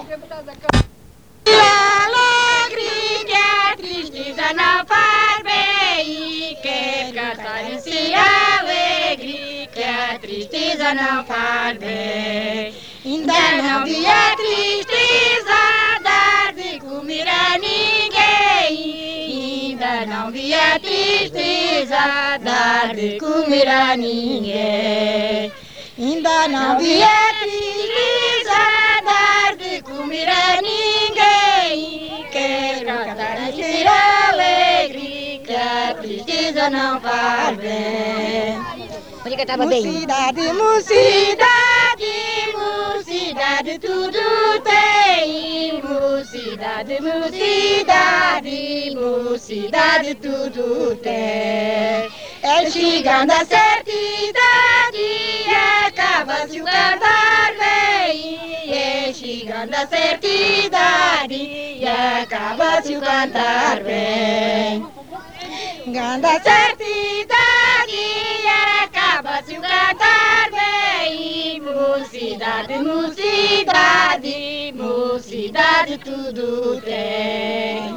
Alegre que a tristeza não faz bem, e quer cantar esse alegre que a tristeza não faz bem. Ainda não vi a tristeza dar de comer a ninguém, ainda não vi a tristeza dar de comer a ninguém. Ainda não vi a tristeza dar de comer a ninguém. Quero cantar e ser alegre, que a tristeza não faz bem. Mocidade, mocidade, Mocidade tudo tem. Mocidade, mocidade, mocidade tudo tem. É chegando a certa idade, acaba-se o cantar bem. É chegando a certa idade, acaba-se o cantar bem. Chegando a certa idade, acaba-se o cantar bem. Mocidade, mocidade, mocidade tudo tem.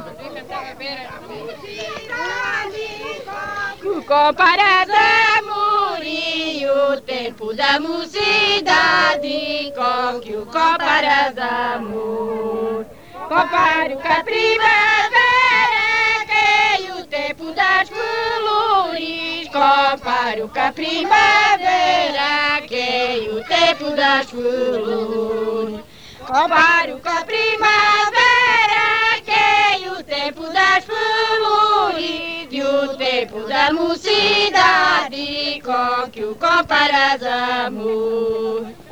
Comparas amor e o tempo da mocidade, com que o comparas amor. Comparo com a primavera, que é o tempo das flores. Comparo com a primavera, que é o tempo das flores. Comparo com a primavera, que é o tempo das flores. E o tempo da mocidade, com que o comparas amor.